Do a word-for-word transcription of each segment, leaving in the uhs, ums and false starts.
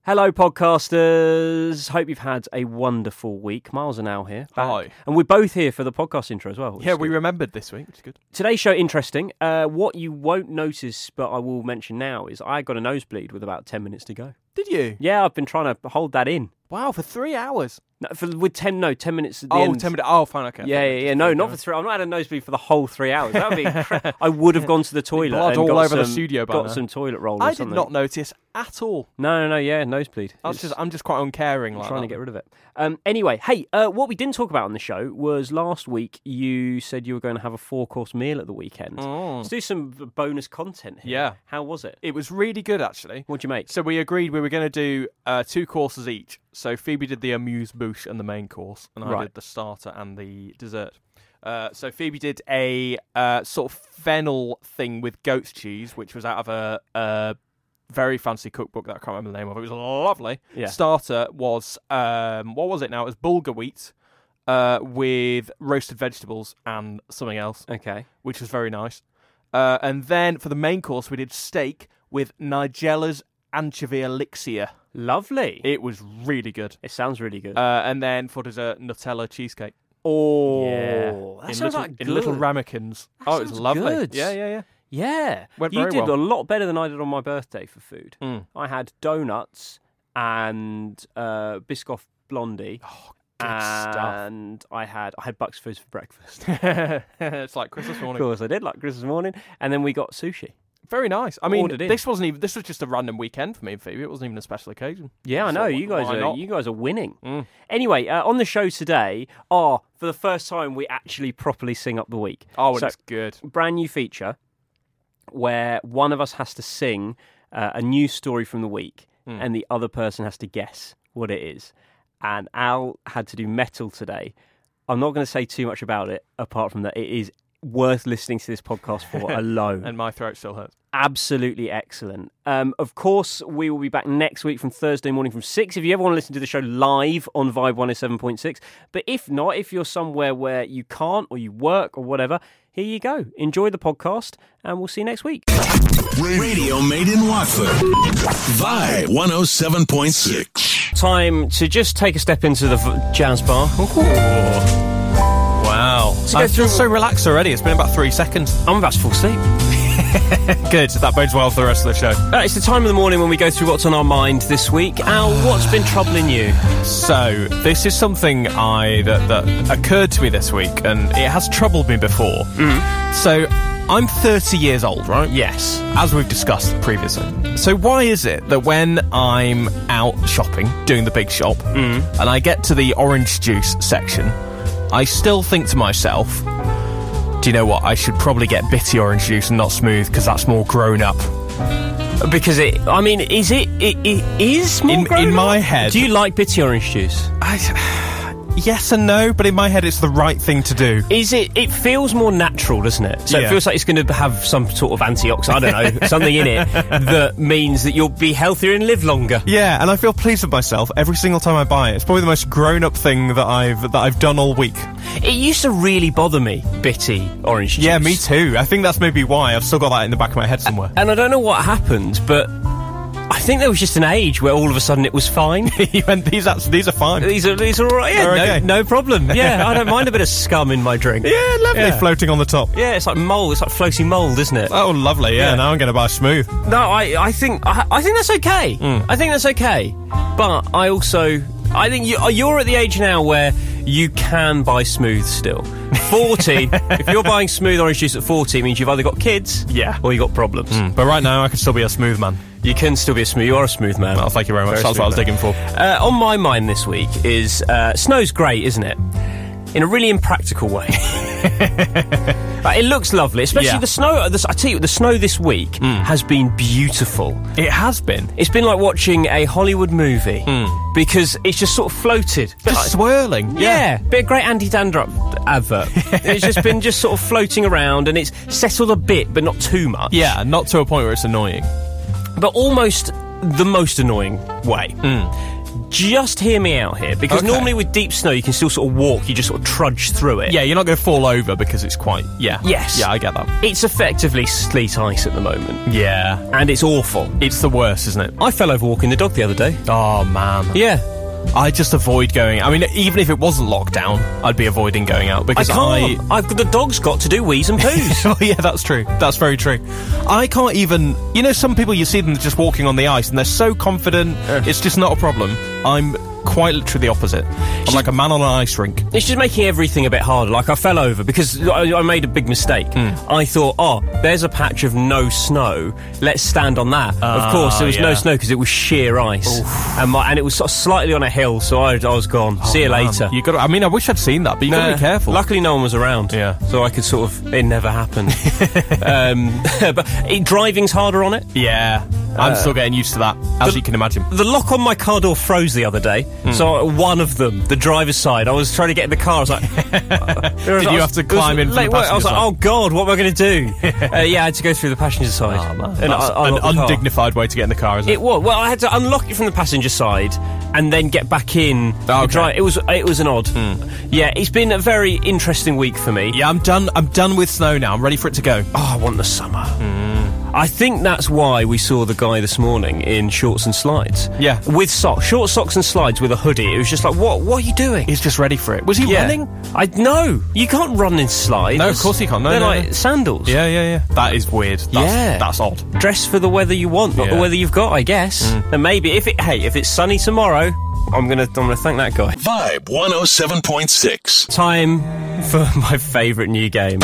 Hello, podcasters. Hope you've had a wonderful week. Miles and Al here. Back. Hi. And we're both here for the podcast intro as well. Yeah, we remembered this week, which is good. Today's show, interesting. Uh, what you won't notice, but I will mention now, is I got a nosebleed with about ten minutes to go. Did you? Yeah, I've been trying to hold that in. Wow, for three hours. No, for, with ten, no, ten minutes at the oh, end. ten minutes. Oh, fine, okay. Yeah, yeah, yeah. No, not for three. I've not had a nosebleed for the whole three hours. That would be. Incre- I would have gone to the toilet. Blood and all got over some, the studio. By Got now. some toilet roll. Or I did something. not notice at all. No, no, no. Yeah, nosebleed. That's just. I'm just quite uncaring. I'm Like trying that. to get rid of it. Um, anyway, hey, uh, what we didn't talk about on the show was last week you said you were going to have a four-course meal at the weekend. Mm. Let's do some bonus content here. Yeah. How was it? It was really good, actually. What'd you make? So we agreed we were going to do uh, two courses each. So Phoebe did the amuse-bouche and the main course, and I Right. did the starter and the dessert. Uh, so Phoebe did a uh, sort of fennel thing with goat's cheese, which was out of a, a very fancy cookbook that I can't remember the name of. It was lovely. Yeah. Starter was, um, what was it now? It was bulgur wheat uh, with roasted vegetables and something else, Okay. which was very nice. Uh, and then for the main course, we did steak with Nigella's anchovy elixir. Lovely. It, It was really good. it sounds really good. Uh, and then for dessert, Nutella cheesecake. oh, yeah. that in sounds little, like good. in little ramekins. That Oh, it was sounds lovely. good. Yeah, yeah, yeah. Yeah. Went you very did well. a lot better than I did on my birthday for food. Mm. I had donuts and uh, Biscoff Blondie. Oh, good stuff. And I had I had Bucks Fizz for breakfast. It's like Christmas Of morning. course, I did like Christmas morning, and then we got sushi. Very nice. I mean, Ordered in. this wasn't even. This was just a random weekend for me and Phoebe. It wasn't even a special occasion. Yeah, I So know wh- you guys why are not? you guys are winning. Mm. Anyway, uh, on the show today, oh, for the first time, we actually properly sing up the week. Oh, So- it's good. Brand new feature where one of us has to sing uh, a news story from the week, Mm. and the other person has to guess what it is. And Al had to do metal today. I'm not going to say too much about it, apart from that it is worth listening to this podcast for alone. And my throat still hurts. Absolutely excellent. Um, of course, we will be back next week from Thursday morning from six. If you ever want to listen to the show live on Vibe one oh seven point six. But if not, if you're somewhere where you can't or you work or whatever, here you go. Enjoy the podcast and we'll see you next week. Radio made in Watford. Vibe one oh seven point six. Time to just take a step into the v- jazz bar. Wow. go I through- feel so relaxed already. It's been about three seconds. I'm about to fall asleep. Good. That bodes well for the rest of the show. Uh, it's the time of the morning when we go through what's on our mind this week. Al, what's been troubling you? So, this is something I that, that occurred to me this week, and it has troubled me before. Mm. So, I'm thirty years old, right? Yes. As we've discussed previously. So, why is it that when I'm out shopping, doing the big shop, Mm. and I get to the orange juice section, I still think to myself, do you know what? I should probably get bitty orange juice and not smooth, because that's more grown up. Because it, I mean, is it, it, it is more In- grown in my up? head- Do you like bitty orange juice? I, yes and no, but in my head it's the right thing to do. Is it, it feels more natural, doesn't it? So it Yeah. feels like it's going to have some sort of antioxidant, I don't know, something in it that means that you'll be healthier and live longer. Yeah, and I feel pleased with myself every single time I buy it. It's probably the most grown-up thing that I've that I've done all week. It used to really bother me, bitty orange juice. Yeah, me too. I think that's maybe why. I've still got that in the back of my head somewhere. And I don't know what happened, but I think there was just an age where all of a sudden it was fine. You went, these are, these are fine. These are these are all right. Yeah, They're no, okay. no problem. Yeah, I don't mind a bit of scum in my drink. Yeah, lovely. Yeah. Floating on the top. Yeah, it's like mould. It's like floating mould, isn't it? Oh, lovely. Yeah, Yeah. now I'm going to buy smooth. No, I, I think I, I think that's okay. Mm. I think that's okay. But I also I think you, you're at the age now where you can buy smooth still. fourteen, if you're buying smooth orange juice at forty, it means you've either got kids Yeah. or you've got problems. Mm. But right now, I can still be a smooth man. You can still be a smooth. You are a smooth man. Well, thank you very much. Very That's what I was smooth digging for. Uh, on my mind this week is uh, snow's great, isn't it? In a really impractical way. Like, it looks lovely, especially Yeah. the snow. The, I tell you, the snow this week Mm. has been beautiful. It has been. It's been like watching a Hollywood movie Mm. because it's just sort of floated. Bit Just like- swirling. yeah, bit of great Andy Dandruff advert. It's just been just sort of floating around, and it's settled a bit, but not too much. Yeah, not to a point where it's annoying. But almost the most annoying way. Mm. just hear me out here, because Okay. normally with deep snow you can still sort of walk, you just sort of trudge through it. Yeah, you're not going to fall over because it's quite... Yeah. Yes. Yeah, I get that. It's effectively sleet ice at the moment, Yeah. and it's awful. It's the worst, isn't it? I fell over walking the dog the other day. Oh, man. Yeah. I just avoid going... I mean, even if it wasn't lockdown, I'd be avoiding going out I because can't. I've got, the dog's got to do wheeze and poos. Oh, yeah, that's true. That's very true. I can't even... You know, some people, you see them just walking on the ice and they're so confident, it's just not a problem. I'm quite literally the opposite. I'm like a man on an ice rink. It's just making everything a bit harder. Like, I fell over because I, I made a big mistake. Mm. I thought, oh, there's a patch of no snow. Let's stand on that. Ah, of course, there was no yeah. snow because it was sheer ice. And, my, and it was sort of slightly on a hill, so I, I was gone. See you Man, later. You got. I mean, I wish I'd seen that, but you got to Nah, be careful. Luckily, no one was around. Yeah. So I could sort of... It never happened. um, but it, driving's harder on it. Yeah. I'm still getting used to that, as the- you can imagine. The lock on my car door froze the other day. Hmm. So one of them, the driver's side, I was trying to get in the car. I was like... Did you have to climb in from the late work. I was passenger like, side? oh, God, what am I going to do? uh, yeah, I had to go through the passenger side. Oh, man. And That's I- I an locked the car. undignified way to get in the car, isn't it? It was. Well, I had to unlock it from the passenger side and then get back in. Oh, the okay. dri- It was it was an odd. Yeah, it's been a very interesting week for me. Yeah, I'm done. I'm done with snow now. I'm ready for it to go. Oh, I want the summer. I think that's why we saw the guy this morning in shorts and slides. Yeah. With socks. Short socks and slides with a hoodie. It was just like, what What are you doing? He's just ready for it. Was he Yeah. running? I No, you can't run in slides. No, of course you can't. No, They're no, like no. sandals. Yeah, yeah, yeah. That is weird. That's, Yeah. That's odd. Dress for the weather you want, not the Yeah. weather you've got, I guess. And maybe if it, hey, if it's sunny tomorrow, I'm gonna, I'm gonna thank that guy. Vibe one oh seven point six. Time for my favourite new game.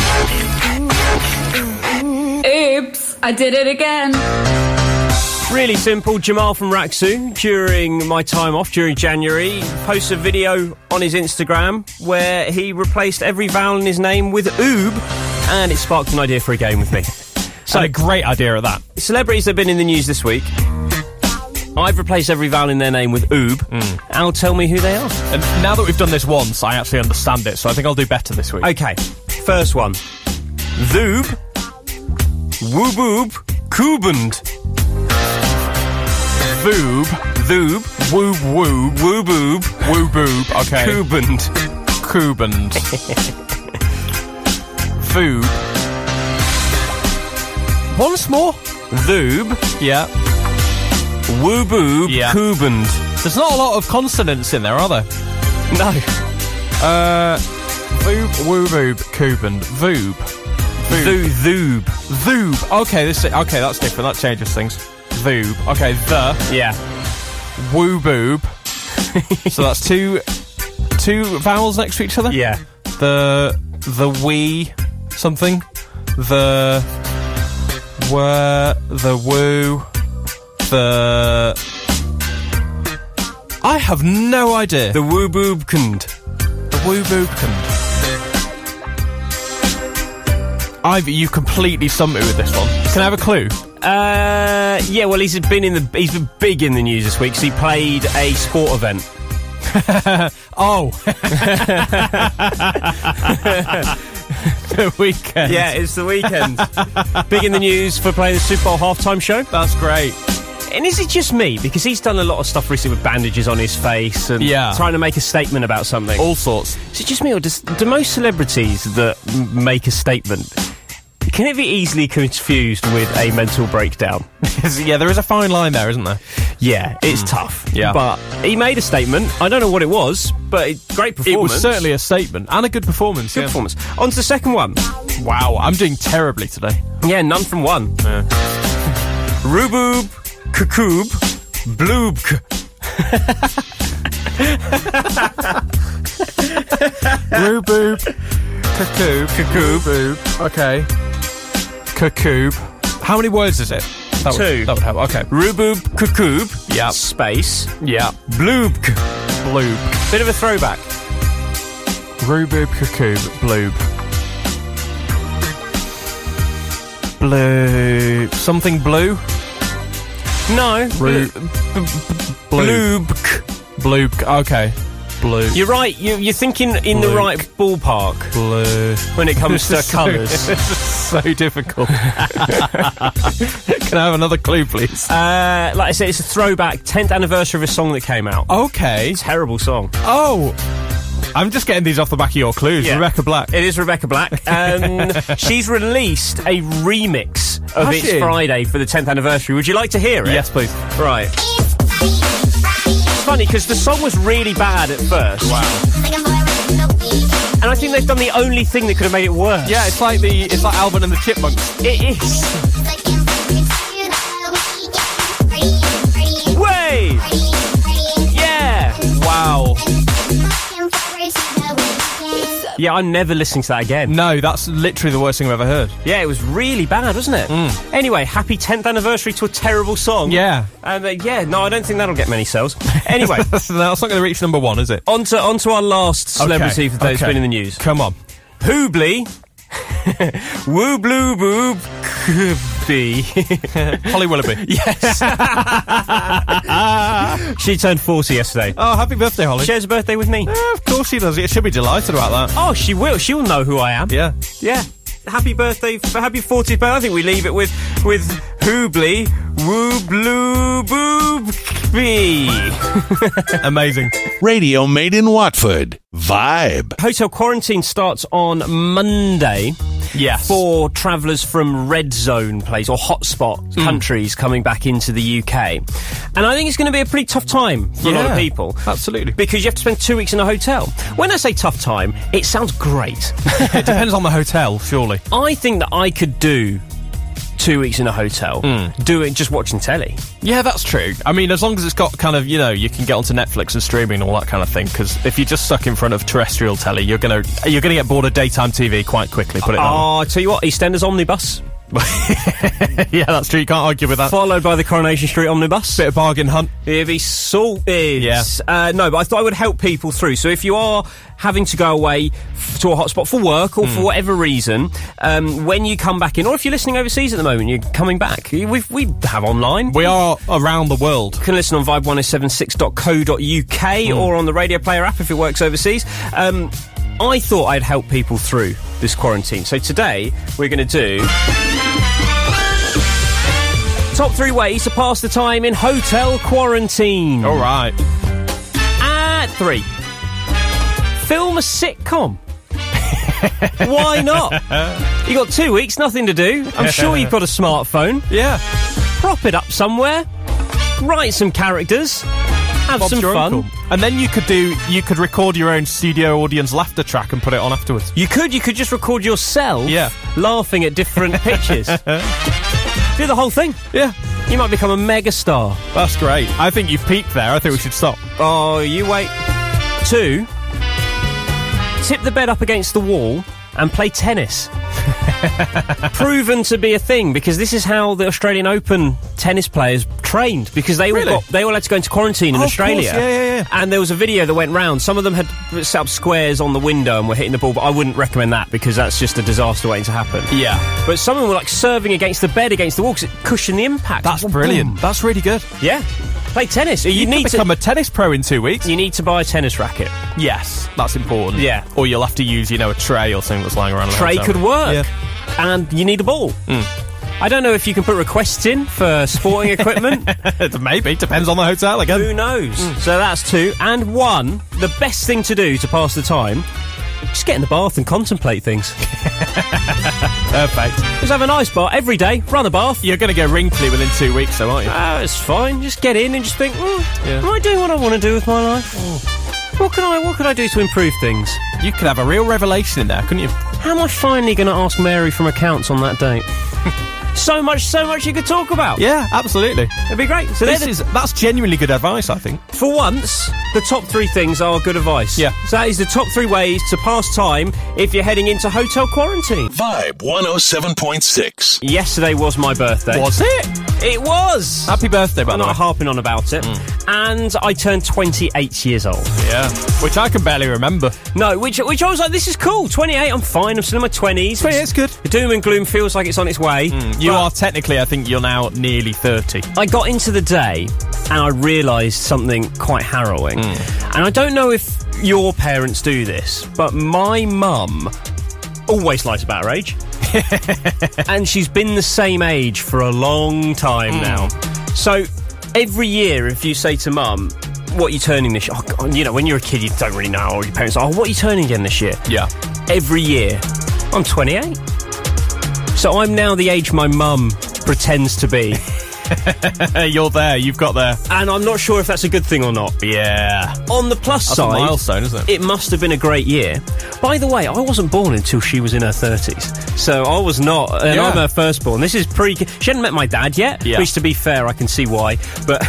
Oops, I did it again. Really simple. Jamal from Raksu, during my time off during January, posts a video on his Instagram where he replaced every vowel in his name with oob, and it sparked an idea for a game with me. So a great idea at that. Celebrities that have been in the news this week. I've replaced every vowel in their name with oob. Al, tell me who they are. And now that we've done this once, I actually understand it, so I think I'll do better this week. Okay, first one. Thoob, wooboob, kooband. Voob, Thoob, woob woob, wooboob, wooboob, okay. kooband. Kooband. Voob. Once more? Thoob, Yeah. wooboob, Yeah. kooband. There's not a lot of consonants in there, are there? No. Uh, Voob, wooboob, kooband. Voob. Thoo, thoob. Voob. Okay, this okay, that's different. That changes things. Voob. Okay, the Yeah. woo boob. So that's two two vowels next to each other? Yeah. The the wee something. The were the woo the I have no idea. The wooboobkand. The woo boobkand. Ivy, you completely stumped me with this one. Can I have a clue? Uh, yeah. Well, he's been in the he's been big in the news this week. 'Cause he played a sport event. Oh. The weekend. Yeah, it's the weekend. Big in the news for playing the Super Bowl halftime show. That's great. And is it just me? Because he's done a lot of stuff recently with bandages on his face and Yeah. trying to make a statement about something. All sorts. Is it just me, or does, do most celebrities that m- make a statement, can it be easily confused with a mental breakdown? Yeah, there is a fine line there, isn't there? Yeah, it's tough. Yeah. But he made a statement. I don't know what it was, but it, great performance. It was certainly a statement and a good performance. good yeah. performance. On to the second one. Wow, I'm doing terribly today. Yeah, none from one. Yeah. Ruboob, kakoob, bloobk. Ruboob, kakoob, kakoob, boob. Okay. Kakoob. How many words is it? That Two. Would, that would help. Okay. Ruboob, kakoob. Yeah. Space. Yeah. Bloobk. Bloob. Bit of a throwback. Ruboob, kakoob, bloob. Blue. Something blue? No. Ru- Bloobk. Bloob. Okay. Blue. You're right. You, you're thinking in Blue. the right ballpark Blue. when it comes to This is so- colours. This is so difficult. Can I have another clue, please? Uh, like I said, it's a throwback, tenth anniversary of a song that came out. Okay. Terrible song. Oh. I'm just getting these off the back of your clues. Yeah. Rebecca Black. It is Rebecca Black. Um, she's released a remix of Has It's she? Friday for the tenth anniversary. Would you like to hear it? Yes, please. Right. It's funny because the song was really bad at first. Wow. And I think they've done the only thing that could have made it worse. Yeah, it's like the it's like Alvin and the Chipmunks. It is. Way! Yeah! Wow. Yeah, I'm never listening to that again. No, that's literally the worst thing I've ever heard. Yeah, it was really bad, wasn't it? Mm. Anyway, happy tenth anniversary to a terrible song. Yeah. And uh, yeah, no, I don't think that'll get many sales. Anyway, That's not going to reach number one, is it? on to, on to our last celebrity Okay, for the day that's okay. been in the news. Come on. Hoobly. Woo blue boob. Bee. Holly Willoughby. Yes. She turned forty yesterday. Oh, happy birthday, Holly. Shares a birthday with me. Eh, of course she does. It should be delighted about that. Oh, she will. She'll know who I am. Yeah. Yeah. Happy birthday, for happy fortieth birthday. I think we leave it with with Hoobly, Woo Blue Boob Bee. Amazing. Radio Made in Watford. Vibe. Hotel quarantine starts on Monday Yes. for travellers from red zone place or hotspot countries coming back into the U K. And I think it's going to be a pretty tough time for a lot of Yeah, people. absolutely. Because you have to spend two weeks in a hotel. When I say tough time, it sounds great. It depends on the hotel, surely. I think that I could do two weeks in a hotel, doing just watching telly. Yeah, that's true. I mean, as long as it's got kind of, you know, you can get onto Netflix and streaming and all that kind of thing. Because if you're just stuck in front of terrestrial telly, you're gonna you're gonna get bored of daytime T V quite quickly. Put it that Oh, I tell you what, EastEnders Omnibus, way. Yeah, that's true. You can't argue with that. followed by the Coronation Street Omnibus. Bit of bargain hunt. It'd be sorted. Yeah. Uh, no, but I thought I would help people through. So if you are having to go away f- to a hotspot for work or for whatever reason, um, when you come back in, or if you're listening overseas at the moment, you're coming back, we we have online. We are around the world. You can listen on vibe one oh seven six dot co dot uk or on the Radio Player app if it works overseas. Um, I thought I'd help people through this quarantine. So today we're going to do top three ways to pass the time in hotel quarantine. All right. At three, film a sitcom. Why not? You got two weeks, nothing to do. I'm sure you've got a smartphone. Yeah. Prop it up somewhere. Write some characters. Have Bob's some your fun. uncle. And then you could do you could record your own studio audience laughter track and put it on afterwards. You could, you could just record yourself Yeah. laughing at different pitches. Do the whole thing. Yeah. You might become a megastar. That's great. I think you've peaked there. I think we should stop. Oh, you wait. Two, tip the bed up against the wall and play tennis. Proven to be a thing because this is how the Australian Open tennis players trained because they all Really? got they all had to go into quarantine in Oh, of Australia. course. Yeah, yeah, yeah. And there was a video that went round. Some of them had set up squares on the window and were hitting the ball, but I wouldn't recommend that because that's just a disaster waiting to happen. Yeah. But some of them were like serving against the bed against the wall because it cushioned the impact. That's Boom. brilliant. That's really good. Yeah. Play tennis. You, You, need could to become a tennis pro in two weeks. you need to buy a tennis racket. Yes, that's important. Yeah. Or you'll have to use, you know, a tray or something that's lying around. the Tray hotel. could work. Yeah. And you need a ball. I don't know if you can put requests in for sporting equipment. Maybe. Depends on the hotel again. Who knows? So that's two. And one, the best thing to do to pass the time, just get in the bath and contemplate things. Perfect. Just have a nice bath every day, run a bath. You're going to go wrinkly within two weeks, though, aren't you? Ah, it's fine. Just get in and just think, mm, Yeah. am I doing what I want to do with my life? What can I what can I do to improve things? You could have a real revelation in there, couldn't you? How am I finally going to ask Mary from accounts on that date? So much, so much you could talk about. Yeah, absolutely. It'd be great. So This there's is that's genuinely good advice, I think. for once, the top three things are good advice. Yeah. So that is the top three ways to pass time if you're heading into hotel quarantine. Vibe one oh seven point six. Yesterday was my birthday. Was it? It was. Happy birthday, by I'm the way. not harping on about it. And I turned twenty-eight years old. Yeah. Which I can barely remember. No, which which I was like, this is cool. twenty-eight, I'm fine. I'm still in my twenties. But yeah, it's good. The doom and gloom feels like it's on its way. You But are technically, I think you're now nearly thirty. I got into the day and I realised something quite harrowing. And I don't know if your parents do this, but my mum always lies about her age. And she's been the same age for a long time mm. now. So every year, if you say to mum, what are you turning this year? Oh, God, you know, when you're a kid, you don't really know. Or your parents are, oh, what are you turning again this year? Yeah. Every year. I'm twenty-eight. So I'm now the age my mum pretends to be. You're there, you've got there. And I'm not sure if that's a good thing or not. Yeah. On the plus that's side, a milestone, isn't it? It must have been a great year. By the way, I wasn't born until she was in her thirties. So I was not, and yeah. I'm her firstborn. This is pre... She hadn't met my dad yet, yeah. which, to be fair, I can see why. But,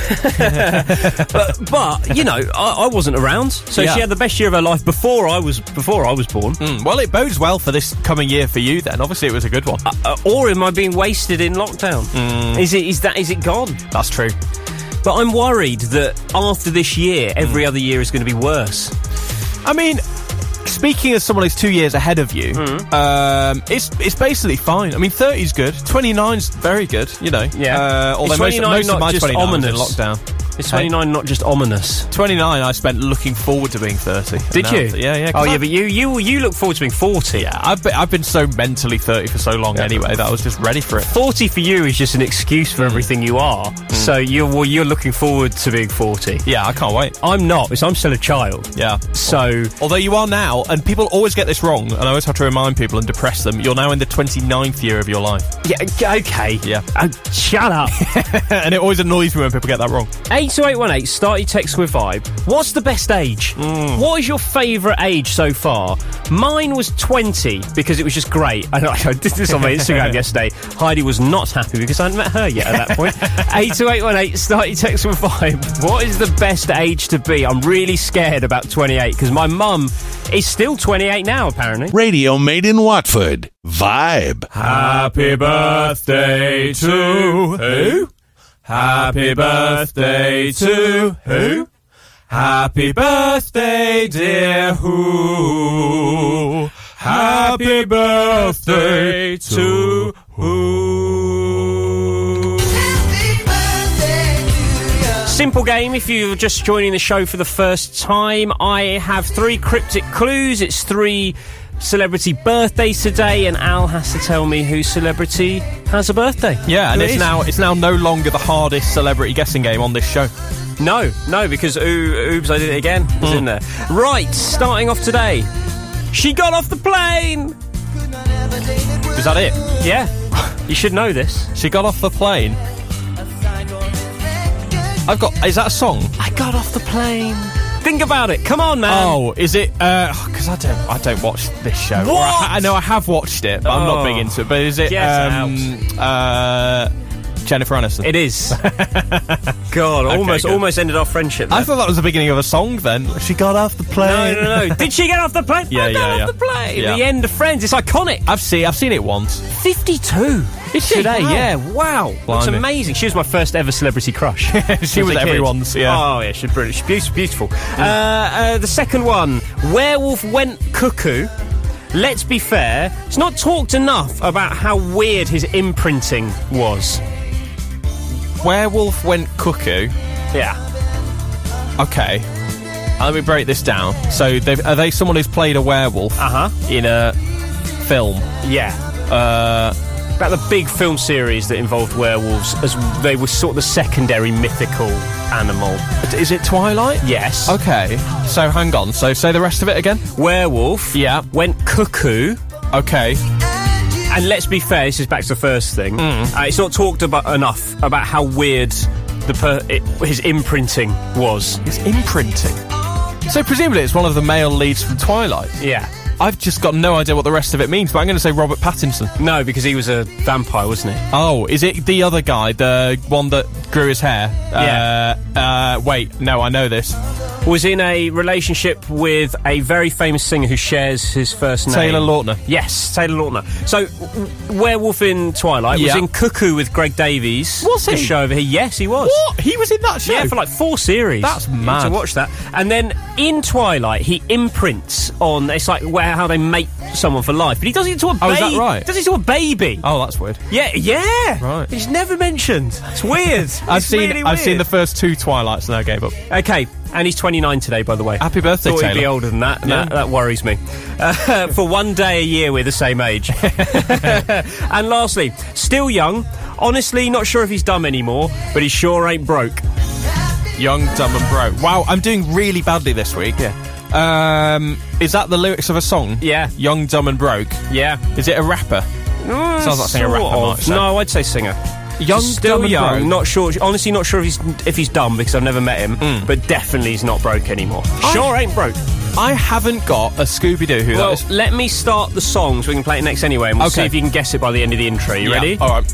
but, but you know, I, I wasn't around. So yeah. she had the best year of her life before I was before I was born. Mm, well, it bodes well for this coming year for you then. Obviously, it was a good one. Uh, uh, or am I being wasted in lockdown? Mm. Is it? Is that? Is it gone? That's true. But I'm worried that after this year, every mm. other year is going to be worse. I mean, speaking as someone who's two years ahead of you, mm. um, it's it's basically fine. I mean, thirty's good, twenty-nine's very good, you know. Yeah. Uh, although most, most of my twenty-nine was in lockdown. Is twenty-nine hey. not just ominous? twenty-nine I spent looking forward to being thirty. Did you? Yeah, yeah. Oh, yeah, I, but you, you you look forward to being forty. Yeah, I've been, I've been so mentally thirty for so long yeah. anyway that I was just ready for it. forty for you is just an excuse for mm. everything you are. Mm. So you're well, you're looking forward to being forty. Yeah, I can't wait. I'm not, because I'm still a child. Yeah. So... Although you are now, and people always get this wrong, and I always have to remind people and depress them, you're now in the twenty-ninth year of your life. Yeah, okay. Yeah. Oh, shut up. And it always annoys me when people get that wrong. eight two eight one eight, start your text with Vibe. What's the best age? Mm. What is your favourite age so far? Mine was twenty, because it was just great. I, I did this on my Instagram yesterday. Heidi was not happy because I hadn't met her yet at that point. eight two eight one eight, start your text with Vibe. What is the best age to be? I'm really scared about twenty-eight, because my mum is still twenty-eight now, apparently. Radio Made in Watford. Vibe. Happy birthday to who? Happy birthday to who? Happy birthday, dear who? Happy birthday to who? Simple game if you're just joining the show for the first time. I have three cryptic clues. It's three celebrity birthdays today, and Al has to tell me whose celebrity has a birthday. Yeah, and Who it's it is. now it's now no longer the hardest celebrity guessing game on this show. No, no, because ooh, oops, I did it again. It's Mm. in there. Right, starting off today. She got off the plane. Is that it? Yeah, you should know this. She got off the plane. I've got. Is that a song? I got off the plane. Think about it. Come on, man. Oh, is it? Because uh, I don't. I don't watch this show. What? Or I, ha- I know I have watched it, but I'm not Oh. big into it. But is it? Get Um, uh, Jennifer Aniston. It is. God, Okay, almost, good. almost ended our friendship there. I thought that was the beginning of a song. Then she got off the plane. No, no, no. Did she get off the plane? Yeah, I got yeah, off yeah. the plane. Yeah. The end of Friends. It's iconic. I've seen. I've seen it once. fifty-two. Is she? Today, Wow. yeah. Wow. Looks Blimey. amazing. She was my first ever celebrity crush. She As a was kid. everyone's, yeah. Oh, yeah. She's brilliant. She's beautiful. beautiful. Uh, uh, the second one. Werewolf went cuckoo. Let's be fair. It's not talked enough about how weird his imprinting was. Werewolf went cuckoo. Yeah. Okay. Let me break this down. So, they've- are they someone who's played a werewolf Uh-huh. in a film? Yeah. Uh, About the big film series that involved werewolves, as they were sort of the secondary mythical animal. is it Twilight? Yes. Okay. So, hang on. So, say the rest of it again. Werewolf Yeah. went cuckoo. Okay. And let's be fair, this is back to the first thing. Uh, it's not talked about enough about how weird the per- it, his imprinting was. It's imprinting. So, presumably it's one of the male leads from Twilight. Yeah. I've just got no idea what the rest of it means, but I'm going to say Robert Pattinson. No, because he was a vampire, wasn't he? Oh, is it the other guy, the one that grew his hair? Yeah. Uh, uh, wait, no, I know this. Was in a relationship with a very famous singer who shares his first name. Taylor Lautner. Yes, Taylor Lautner. So, w- Werewolf in Twilight Yeah. was in Cuckoo with Greg Davies. Was he? The show over here. Yes, he was. What? He was in that show? Yeah, for like four series. That's You need mad. to watch that. And then in Twilight, he imprints on. It's like where how they make someone for life, but he does it to a baby. Oh, is that right? Does it to a baby? Oh, that's weird. Yeah, yeah. Right. It's never mentioned. It's weird. I've It's seen really I've weird. seen the first two Twilights and I gave up. Okay, and he's twenty-nine today, by the way. Happy birthday, Thought he'd Taylor. be older than that. Yeah. That, that worries me. Uh, for one day a year, we're the same age. And lastly, still young. Honestly, not sure if he's dumb anymore, but he sure ain't broke. Young, dumb and broke. Wow, I'm doing really badly this week. Yeah. Um, is that the lyrics of a song? Yeah. Young, dumb and broke. Yeah. Is it a rapper? Mm, Sounds like something a sort rapper of. might say. No, I'd say singer. Young, Still dumb and young, broke. not sure. Honestly, not sure if he's if he's dumb because I've never met him. Mm. But definitely he's not broke anymore. I- Sure ain't broke. I haven't got a Scooby-Doo who Well, that is. let me start the song so we can play it next anyway, and we'll Okay. see if you can guess it by the end of the intro. You Yeah. ready? All right.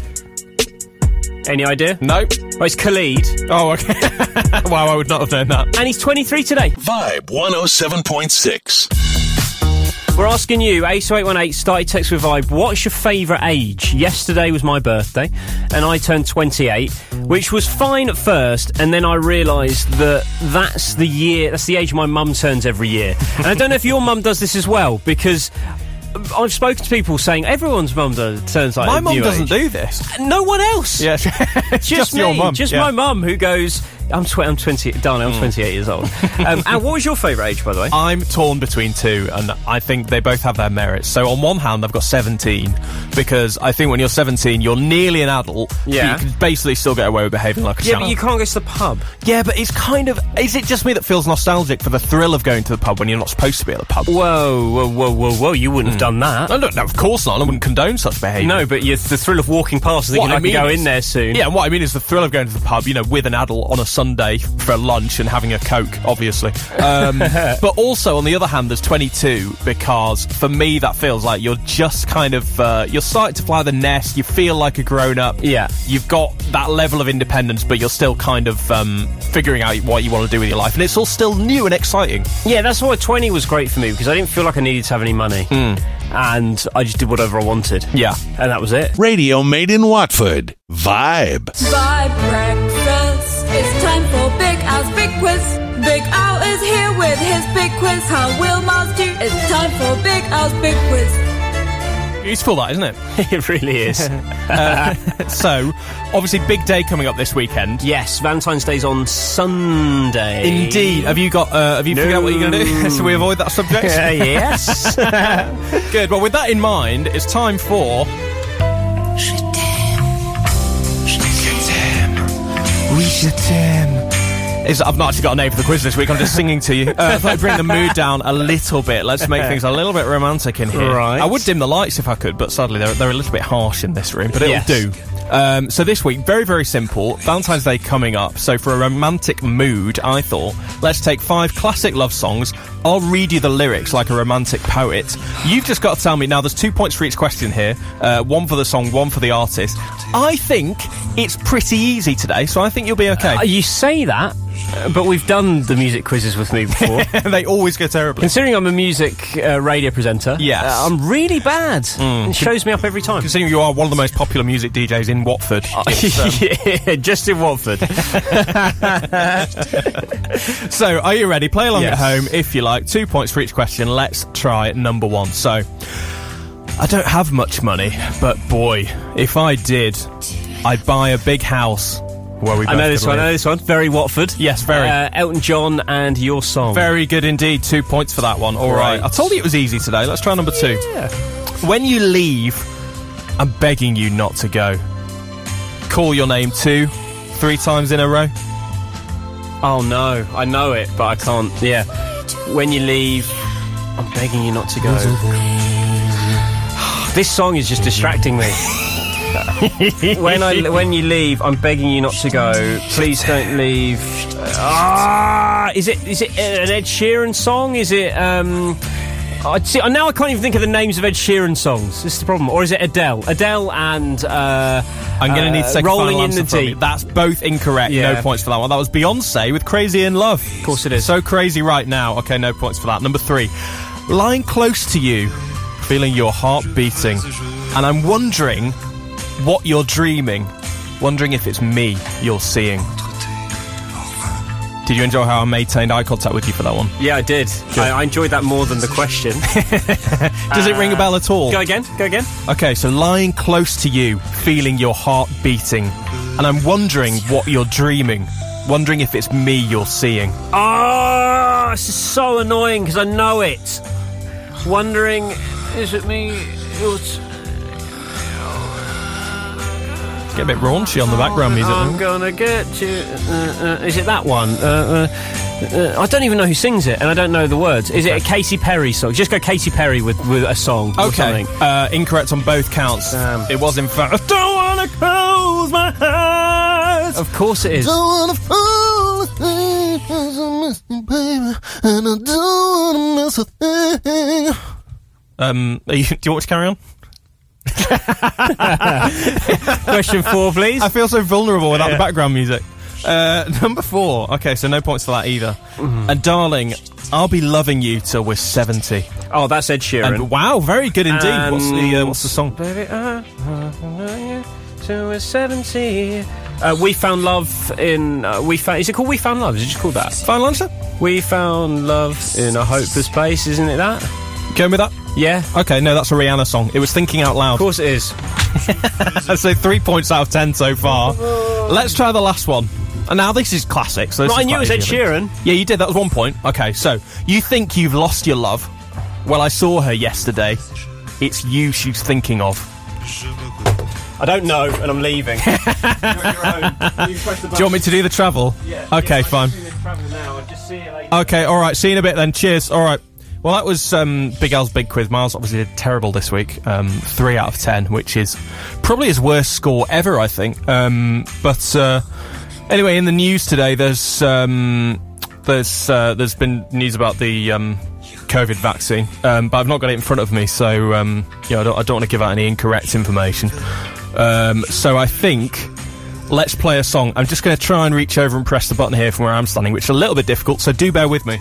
Any idea? Nope. Well, it's Khalid, Oh, okay. Wow, I would not have known that. and he's twenty-three today. Vibe one oh seven point six. We're asking you, eight two eight one eight, started text with Vibe, what's your favourite age? Yesterday was my birthday, and I turned twenty-eight, which was fine at first, and then I realised that that's the year, that's the age my mum turns every year. And I don't know if your mum does this as well, because I've spoken to people saying everyone's mum does, turns like My a mum new doesn't age. do this. No one else. Yeah, Just, just me, your mum. just yeah. my mum who goes, I'm, tw- I'm twenty, darling, I'm twenty-eight years old. Um, and what was your favourite age, by the way? I'm torn between two, and I think they both have their merits. So on one hand, I've got seventeen, because I think when you're seventeen, you're nearly an adult, Yeah. but you can basically still get away with behaving like a Yeah, child. but you can't go to the pub. Yeah, but it's kind of... Is it just me that feels nostalgic for the thrill of going to the pub when you're not supposed to be at the pub? Whoa, whoa, whoa, whoa, whoa, you wouldn't have done that. No, no, no, of course not. I wouldn't condone such behaviour. No, but you the thrill of walking past and thinking What I, I can mean go is- in there soon. Yeah, and what I mean is the thrill of going to the pub, you know, with an adult on a Sunday for lunch and having a Coke, obviously. Um, but also, on the other hand, there's twenty-two, because for me, that feels like you're just kind of, uh, you're starting to fly the nest, you feel like a grown-up. Yeah. You've got that level of independence, but you're still kind of um, figuring out what you want to do with your life. And it's all still new and exciting. Yeah, that's why twenty was great for me, because I didn't feel like I needed to have any money. And I just did whatever I wanted. Yeah. And that was it. Radio made in Watford. Vibe. Vibe breakfast. It's time for Big Al's Big Quiz. Big Al is here with his big quiz. How will Mars do? It's time for Big Al's Big Quiz. Useful, that, isn't it? It really is. So, obviously, big day coming up this weekend. Yes, Valentine's Day's on Sunday. Indeed. Have you got? Uh, have you figured out what you're going to do? So we avoid that subject. Uh, yes. Good. Well, with that in mind, it's time for. Is I've not actually got a name for the quiz this week. I'm just singing to you. Uh, I thought I'd bring the mood down a little bit. Let's make things a little bit romantic in here. Right. I would dim the lights if I could, but sadly they're, they're a little bit harsh in this room. But it'll Yes. do. Um, so this week, very, very simple. Valentine's Day coming up. So for a romantic mood, I thought, let's take five classic love songs. I'll read you the lyrics like a romantic poet. You've just got to tell me. Now, there's two points for each question here. Uh, one for the song, one for the artist. I think it's pretty easy today, so I think you'll be okay. Uh, you say that, uh, but we've done the music quizzes with me before. They always go terribly. Considering I'm a music uh, radio presenter, Yes. uh, I'm really bad. It shows me up every time. Considering you are one of the most popular music D Js in Watford. It's, um, yeah, just in Watford. So, are you ready? Play along Yes. at home if you like. Two points for each question. Let's try number one. So, I don't have much money, but boy, if I did, I'd buy a big house where we both I know this could one, I live. know this one. Very Watford. Yes, very. Uh, Elton John and Your Song. Very good indeed. Two points for that one. All right. Right. I told you it was easy today. Let's try number two. Yeah. When you leave, I'm begging you not to go. Call your name two, three times in a row. Oh no, I know it, but I can't. Yeah. When you leave, I'm begging you not to go. This song is just distracting me. when I when you leave, I'm begging you not to go. Please don't leave. Ah, is it is it an Ed Sheeran song? Is it um? I see. Now I can't even think of the names of Ed Sheeran songs. This is the problem. Or is it Adele? Adele and uh, I'm going to uh, need to take Rolling a final in answer the from you. Deep. That's both incorrect. Yeah. No points for that one. That was Beyonce with Crazy in Love. Of course it is. So crazy right now. Okay, no points for that. Number three. Lying close to you, feeling your heart beating. And I'm wondering what you're dreaming. Wondering if it's me you're seeing. Did you enjoy how I maintained eye contact with you for that one? Yeah, I did. I, I enjoyed that more than the question. Does uh, it ring a bell at all? Go again, go again. Okay, so lying close to you, feeling your heart beating, and I'm wondering what you're dreaming. Wondering if it's me you're seeing. Oh, this is so annoying because I know it. Wondering, is it me? It's... Get a bit raunchy on the background music. I'm gonna get you. Uh, uh, is it that one? Uh, uh, uh, I don't even know who sings it, and I don't know the words. Is it a Katy Perry song? Just go Katy Perry with, with a song. Okay. Or something. Uh, incorrect on both counts. Um, it was in fact. I don't wanna close my eyes. Of course it is. Don't wanna fall asleep as I miss you, baby, and I don't wanna miss a thing. Um, are you, do you want to carry on? Question four, please. I feel so vulnerable without yeah. the background music. Uh, number four. Okay, so no points for that either. Mm-hmm. And darling, I'll be loving you till we're seventy. Oh, that's Ed Sheeran. And, wow, very good indeed. And what's the uh, what's the song? Baby, I you till we're seventy. Uh, we found love in. Uh, we found. Is it called We Found Love? Is it just called that? Final answer. We found love in a hopeless place. Isn't it that? Going with that? Yeah. Okay, no, that's a Rihanna song. It was Thinking Out Loud. Of course it is. So three points out of ten so far. Let's try the last one. And now this is classic. So this well, is I knew it was Ed Sheeran. Yeah, you did. That was one point. Okay, so you think you've lost your love? Well, I saw her yesterday. It's you she's thinking of. I don't know, and I'm leaving. You're on your own. You press the button. Do you want me to do the travel? Yeah. Okay, yeah, fine. I'm doing the travel now. I'll just see you later. Okay, all right. See you in a bit then. Cheers. All right. Well, that was um, Big Al's Big Quiz. Miles obviously did terrible this week. Um, three out of ten, which is probably his worst score ever, I think. Um, but uh, anyway, in the news today, there's um, there's uh, there's been news about the um, COVID vaccine, um, but I've not got it in front of me, so um, yeah, I don't, I don't want to give out any incorrect information. Um, so I think let's play a song. I'm just going to try and reach over and press the button here from where I'm standing, which is a little bit difficult, so do bear with me.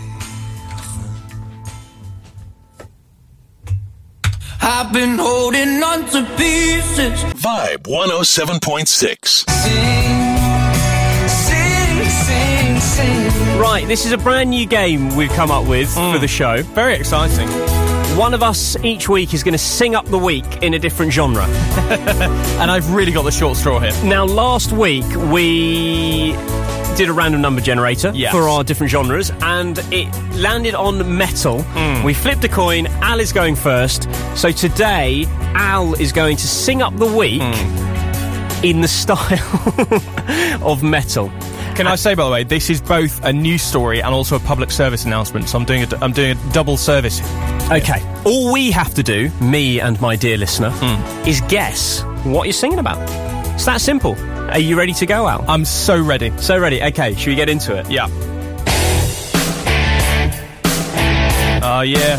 I've been holding on to pieces. Vibe one oh seven point six. Sing, sing, sing, sing. Right, this is a brand new game we've come up with Mm. for the show. Very exciting. One of us each week is going to sing up the week in a different genre. And I've really got the short straw here. Now, last week we did a random number generator Yes. for our different genres, and it landed on metal. Mm. We flipped a coin. Al is going first. So today, Al is going to sing up the week Mm. in the style of metal. Can I say, by the way, this is both a news story and also a public service announcement, so I'm doing a, I'm doing a double service. Okay. All we have to do, me and my dear listener, Mm. is guess what you're singing about. It's that simple. Are you ready to go, Al? I'm so ready. So ready. Okay, should we get into it? Yeah. Oh, uh, yeah.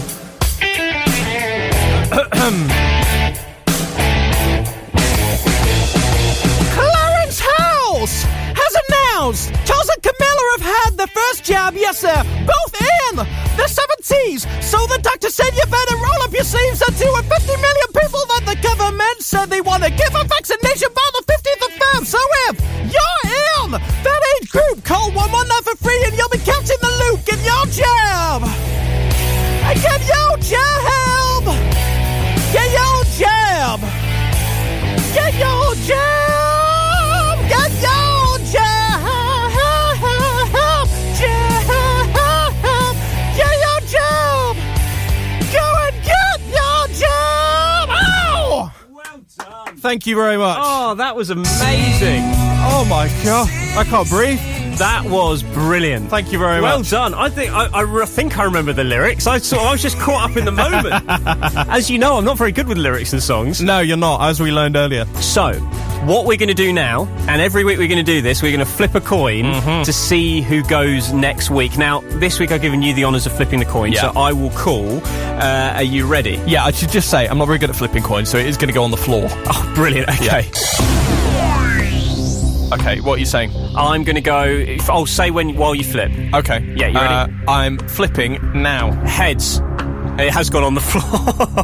Clarence House has announced Charles and Camilla have had their first jab, yes sir, both in the seventies. So the doctor said you better roll up your sleeves. There are two hundred fifty million people that the government said they want to give a vaccination by the fifteenth of February. So if you're in that age group, call one one nine for free and you'll be catching the loop. Get your jab. Get your jab. Get your jab. Get your jab. Get your jab. Jab. Get your jab. Go and get your jab. Ow! Well done. Thank you very much. Oh, that was amazing. Oh my god, I can't breathe. That was brilliant. Thank you very well much. done. I think I, I re- think I remember the lyrics. I sort of, I was just caught up in the moment. As you know, I'm not very good with lyrics and songs. No, you're not, as we learned earlier. So, what we're going to do now, and every week we're going to do this, we're going to flip a coin Mm-hmm. to see who goes next week. Now, this week I've given you the honours of flipping the coin, Yeah. so I will call. Uh, are you ready? Yeah, I should just say, I'm not very good at flipping coins, so it is going to go on the floor. Oh, brilliant. Okay. Okay, what are you saying? I'm going to go... If, I'll say when while you flip. Okay. Yeah, you ready? Uh, I'm flipping now. Heads. It has gone on the floor.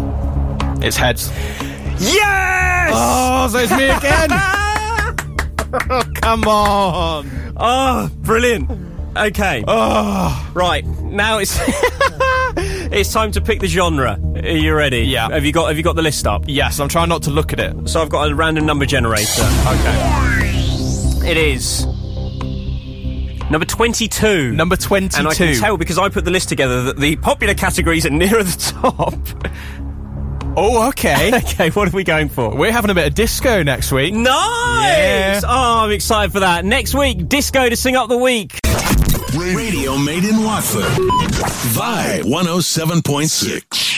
It's heads. Yes! Oh, so it's me again! Come on. Oh, brilliant. Okay. Oh. Right, now it's it's time to pick the genre. Are you ready? Yeah. Have you got Have you got the list up? Yes, I'm trying not to look at it. So I've got a random number generator. Okay. It is number twenty-two. Number twenty-two. And I can tell because I put the list together that the popular categories are nearer the top. Oh, okay. Okay, what are we going for? We're having a bit of disco next week. Nice! Yeah. Oh, I'm excited for that. Next week, disco to sing up the week. Radio Made in Watford. Vibe one oh seven point six.